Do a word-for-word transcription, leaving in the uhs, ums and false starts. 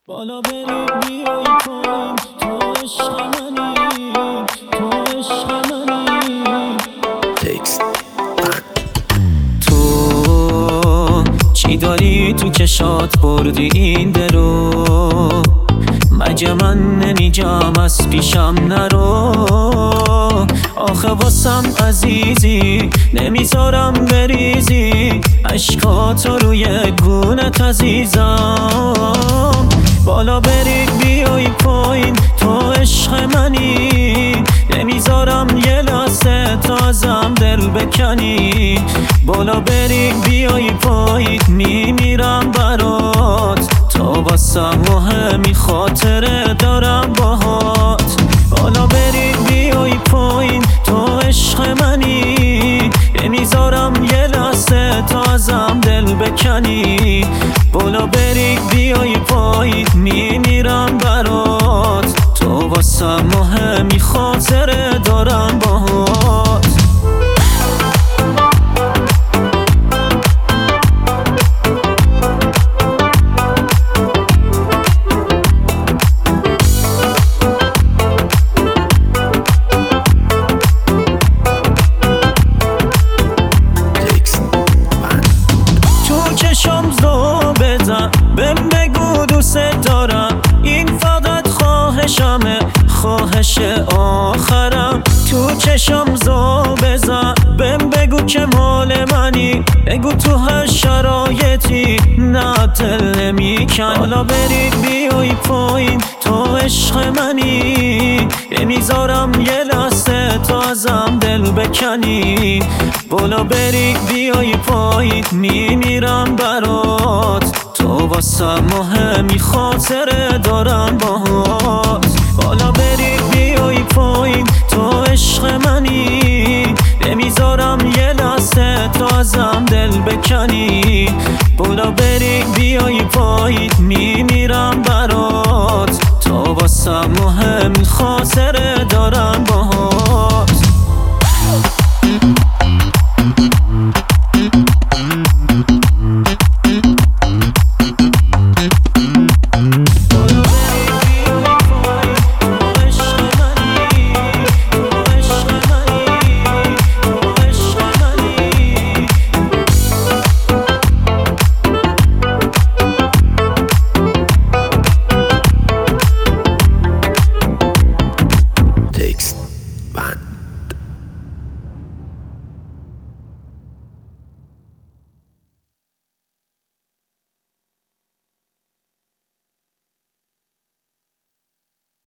بالا بری بیای پایین، تو عشق منی، تو عشق منی. تکست تو چی داری تو کشات بردی این درو؟ مگه من نمیگم از پیشم نرو؟ آخه واسم عزیزی نمیذارم بریزی عشقاتو روی گونت عزیزم. بالا بری بیای پایین، تو عشق منی، نمیذارم یه لحظه تازم دل بکنی. بالا بری بیای پایین، میمیرم برات، تو واسم مهمی خاطره دارم باهات. بالا بری بیای پایین، تو عشق منی، نمیذارم یه لحظه تازم دل بکنی. بالا بری بیای پایین، میمیرم برات، تو واسم مهمی خاطره دارم باهات. چشم زو بزن بهم بگو دوست دارم، این فقط خواهشمه، خواهش آخرم. تو چشم زو بزن بهم بگو که مال منی، بگو تو هر شرایطی نه دل نمیکن. حالا بری بیای پایین، تو عشق منی، نمیذارم یه لحظه تازم دل بکنی. بالا بری بیای پایین، میمیرم برات، تو واسم مهمی خاطره دارم باهات. بالا بری بیای پایین، تو عشق منی، نمیذارم یه لحظه تازم دل بکنی. بالا بری بیای پایین، میمیرم برات، تو واسم مهمی خاطره دارم باهات.